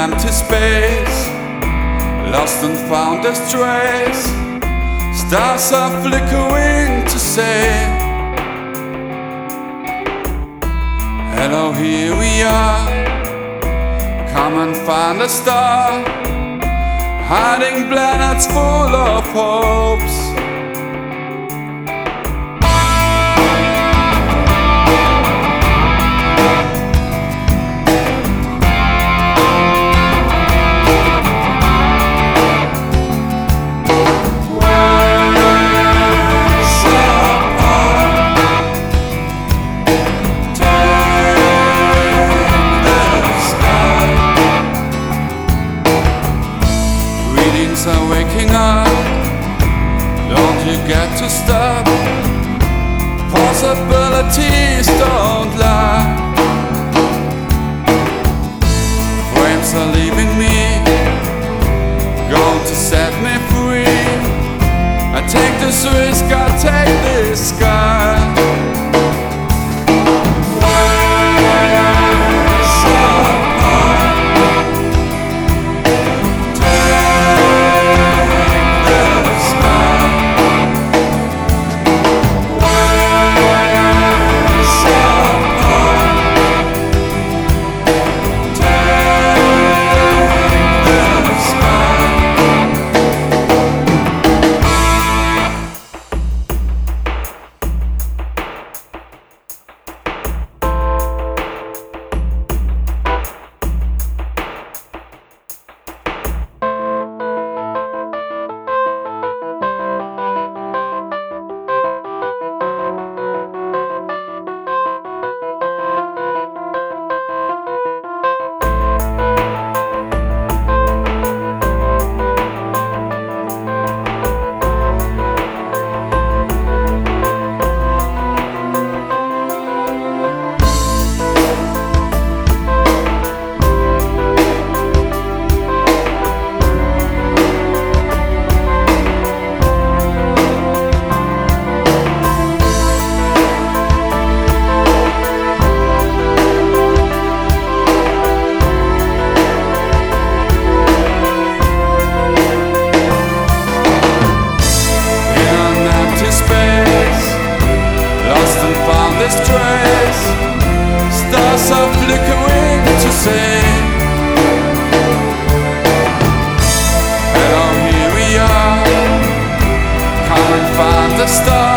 empty space, lost and found as trace. Stars are flickering to say, hello, here we are. Come and find a star, hiding planets full of hopes. Are waking up, don't you get to stop? Possibilities don't lie. Frames are leaving me, going to set me free. I take this risk, I take this sky. Stars are flickering to say, hello, here we are. Come and find the stars.